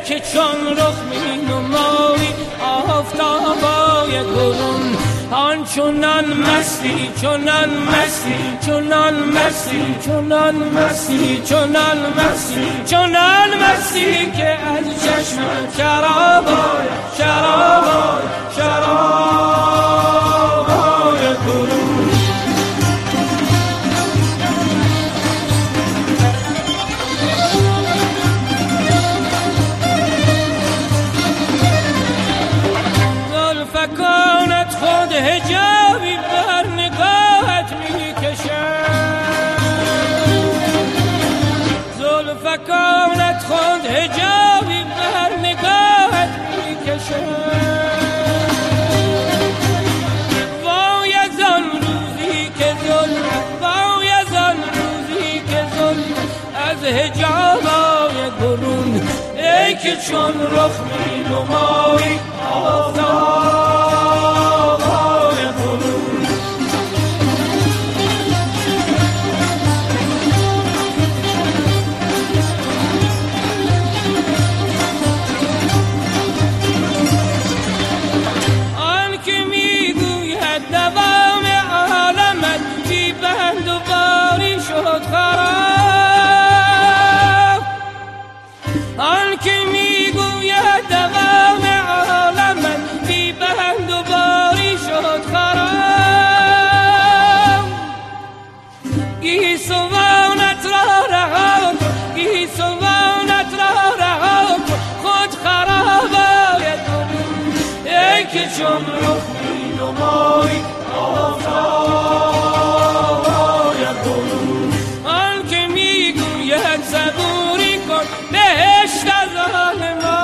که چون رخ می نمایی آفتابای برون آن چنان مستی چنان مستی چنان مستی چنان مستی چنان مستی چنان مستی که از چشم شرابای شرابای شرابای برون زلفکانت خود حجابی بر نگاهت می کشد زلفکانت خود حجابی بر نگاهت می کشد وای از آن روزی که وای از آن روزی که از حجابای برون ای که چون رخ می نمایی آفتابای برون آن که میگوید دوام عالمت بی بند و باری شد خراب آن که میگوید دوام عالمت بی بند و باری شد خراب گیسوانت را رها گیسوانت را رها خود خراب آید ای که چون رخ می نمایی آفتاب آید برون آن که میگوید صبوری کن بهشت از آن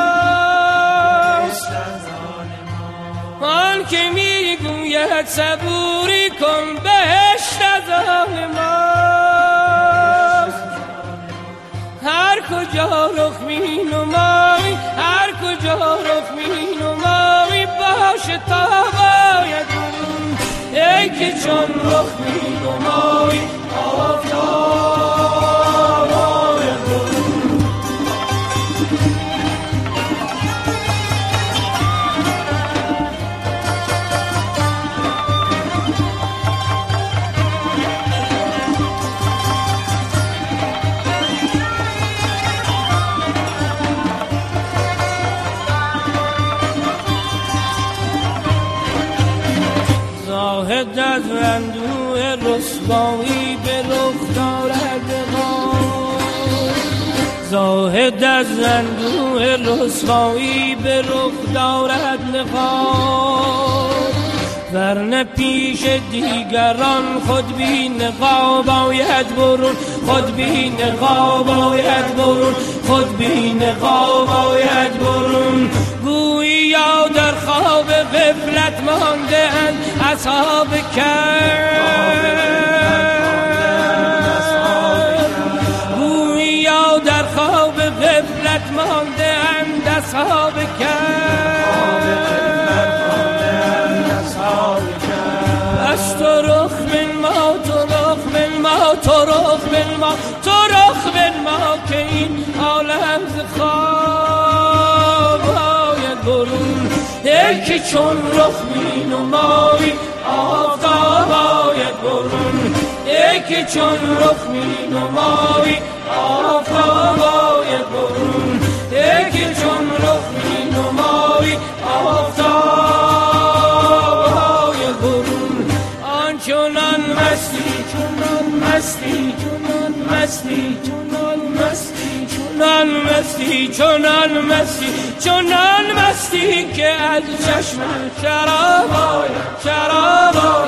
ماست آن که میگوید صبوری کن بهشت از آن ماست هر کجا رخ می نمایی هر کجا رخ می نمایی باشه تا باید برون ای که چون رخ می نمایی آفتاب باید برون زاهد از اندوه رسوایی به رخ دارد نقاب زاهد از اندوه رسوایی به رخ دارد نقاب ورنه پیش دیگران خود بی نقاب آید برون خود بی نقاب آید برون خود بی نقاب آید برون گویا در خواب غفلت مانده اند اصحاب کهف گویا در خواب غفلت مانده اند اصحاب از تو رخ من ما تو رخ من ما تو رخ من ما تو رخ من ما که این عالم ز خواب آید برون ای که چون رخ می نمایی آفتاب آید برون ای که چون رخ می نمایی آفتاب آید برون ای که چون رخ می نمایی آفتاب آید برون آن چنان مستی چنان مستی چنان مستی چنان مستی چنان مستی چنان مستی چنان مستی که از چشم شراب آید شراب آید